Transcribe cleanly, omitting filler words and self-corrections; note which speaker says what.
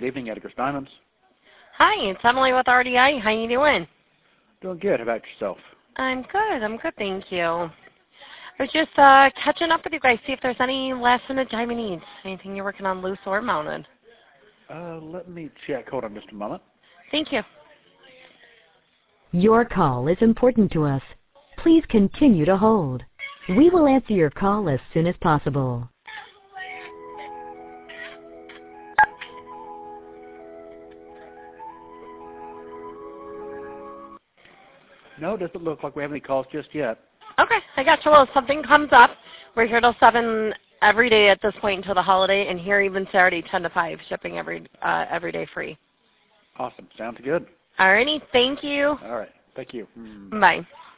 Speaker 1: Good evening, Edgar's Diamonds.
Speaker 2: Hi, it's Emily with RDI. How you doing?
Speaker 1: Doing good. How about yourself?
Speaker 2: I'm good, thank you. I was just catching up with you guys, see if there's any last-minute diamond needs. Anything you're working on loose or mounted.
Speaker 1: Let me check. Hold on just a moment.
Speaker 2: Thank you.
Speaker 3: Your call is important to us. Please continue to hold. We will answer your call as soon as possible.
Speaker 1: No, it doesn't look like we have any calls just yet.
Speaker 2: Okay, I got you. Well, if something comes up, we're here till 7 every day at this point until the holiday, and here even Saturday 10 to 5, shipping every day free.
Speaker 1: Awesome. Sounds good.
Speaker 2: Alrighty, thank you.
Speaker 1: All right. Thank you.
Speaker 2: Bye.